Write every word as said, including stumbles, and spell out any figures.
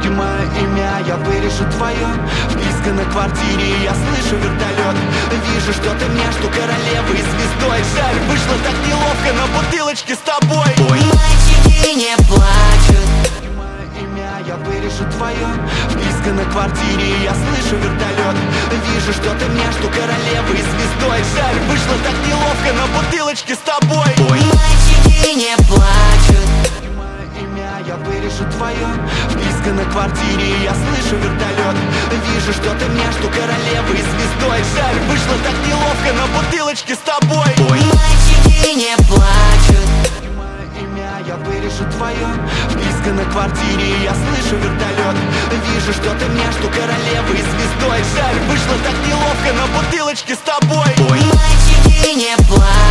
И мое имя я вырежу твое. Вписка на квартире, я слышу вертолет. Вижу, что ты мне, что королевой и звездой. Жаль, вышло так неловко на бутылочке с тобой. Ой. Мальчики не плачут. И мое имя я вырежу твое. Вписка на квартире, я слышу вертолет. Вижу, что ты мне, что королевой и звездой. Жаль, вышло так неловко на бутылочке с тобой. Ой. Мальчики не плачут. И мое имя я вырежу твое. Вписка на квартире, я слышу вертолет. Вижу, что ты мне, что королевой и звездой. Жаль, вышло так неловко на бутылочке с тобой. Ой. Мальчики не плачут. И мое имя я вырежу твое. Вписка на квартире, я слышу вертолет. Вижу, что ты мне, что королевой и звездой. Жаль, вышло так неловко на бутылочке с тобой. Ой. Мальчики не плачут.